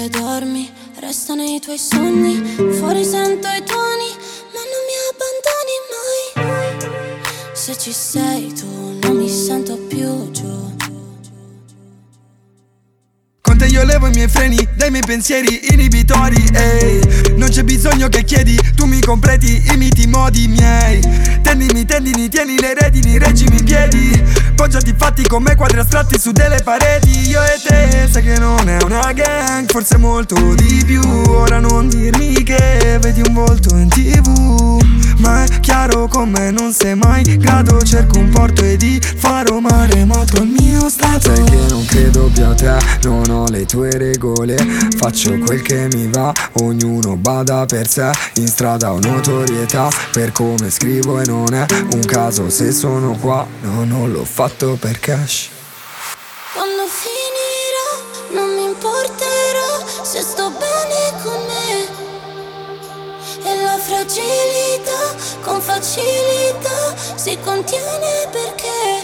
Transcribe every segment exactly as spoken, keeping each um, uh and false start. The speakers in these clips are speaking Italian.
Mentre dormi, resta nei tuoi sogni. Fuori sento i tuoni, ma non mi abbandoni mai. Se ci sei tu, non mi sento più giù. Con te io levo i miei freni dai miei pensieri inibitori, ehi. Non c'è bisogno che chiedi, tu mi completi, imiti i modi miei. Tendimi, tendini, tieni le redini, reggimi i piedi. Poggiati fatti come quadri astratti su delle pareti. Io e te, sai che non è una gang, forse molto di più. Ora non dirmi che vedi un volto in tv, ma è chiaro come non sei mai grado. Cerco un porto ed il faro maremoto il mio stato. Sai che non credo più a te, non ho le tue regole. Faccio quel che mi va, ognuno bada per sé. In strada ho notorietà per come scrivo e non è un caso se sono qua. No, non l'ho fatto per cash. Quando finirà non mi importerò se sto bene con me. E la fragilità con facilità si contiene perché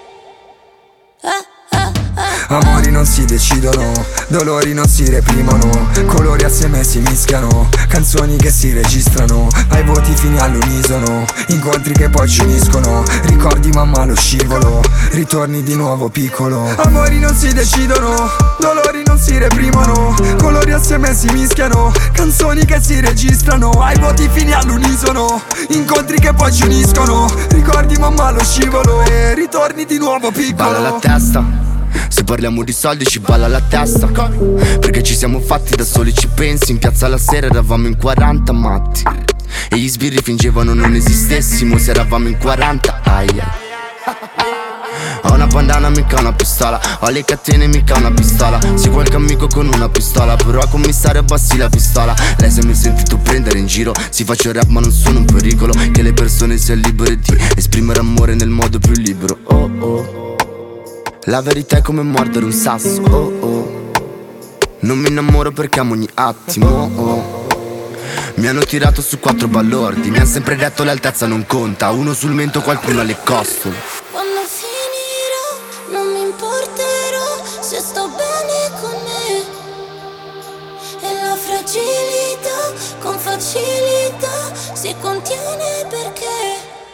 eh, eh, eh. Amori non si decidono, dolori non si reprimono, colori assieme si mischiano, canzoni che si registrano, ai voti fini all'unisono, incontri che poi ci uniscono, ricordi mamma lo scivolo, ritorni di nuovo piccolo. Amori non si decidono, dolori non si reprimono, colori assieme si mischiano, canzoni che si registrano, ai voti fini all'unisono, incontri che poi ci uniscono, ricordi mamma lo scivolo e ritorni di nuovo piccolo. Balla la testa, se parliamo di soldi ci balla la testa, perché ci siamo fatti da soli, ci pensi. In piazza la sera eravamo in quaranta matti e gli sbirri fingevano non esistessimo se eravamo in quaranta, aia. Ho una bandana mica una pistola, ho le catene mica una pistola. Sei qualche amico con una pistola, però a commissario abbassi la pistola. Lei se mi hai sentito prendere in giro, si faccio rap ma non sono un pericolo. Che le persone siano libere di esprimere amore nel modo più libero. Oh oh, la verità è come mordere un sasso, oh oh. Non mi innamoro perché amo ogni attimo, oh. Mi hanno tirato su quattro balordi, mi hanno sempre detto l'altezza non conta. Uno sul mento, qualcuno alle costole. Quando finirò non mi importerò se sto bene con me. E la fragilità con facilità si contiene perché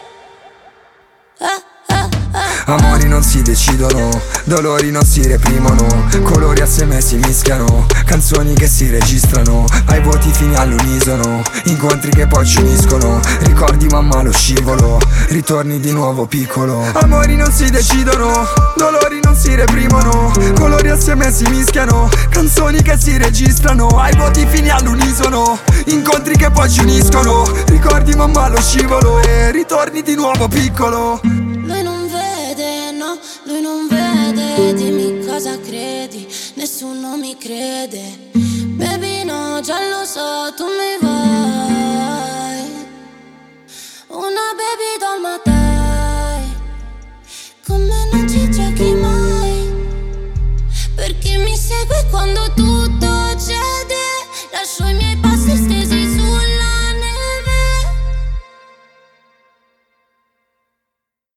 eh. Amori non si decidono, dolori non si reprimono, colori assieme si mischiano, canzoni che si registrano, ai voti fini all'unisono, incontri che poi ci uniscono, ricordi mamma lo scivolo, ritorni di nuovo piccolo. Amori non si decidono, dolori non si reprimono, colori assieme si mischiano, canzoni che si registrano, ai voti fini all'unisono, incontri che poi ci uniscono, ricordi mamma lo scivolo e ritorni di nuovo piccolo. Lui non vede, no, lui non vede. Dimmi cosa credi, nessuno mi crede. Baby no, già lo so, tu mi vai.